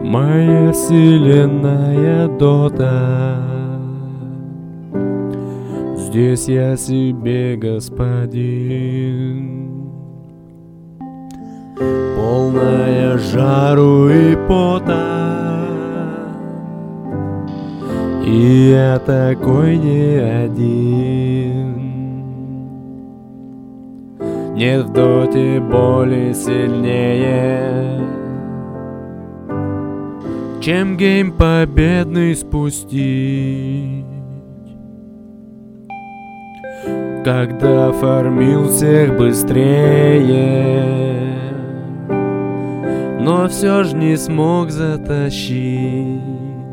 Моя вселенная Дота. Здесь я себе господин. Полная жару и пота. И я такой не один. Нет в доте боли сильнее, чем гейм победный спустить. Когда фармил всех быстрее, но все ж не смог затащить.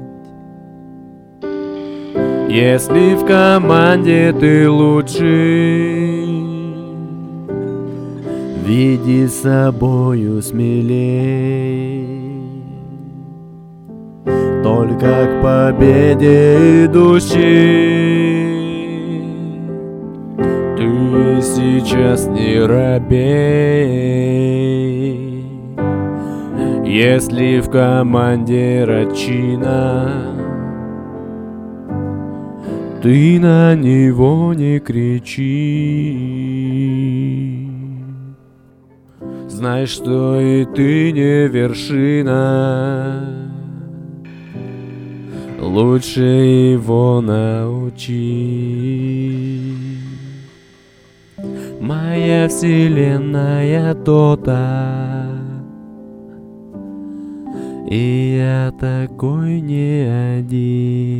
Если в команде ты лучший, веди с собою смелей. Только к победе идущий, ты сейчас не робей. Если в команде рачина, ты на него не кричи. Знай, что и ты не вершина, лучше его научи. Моя вселенная Дота, и я такой не один.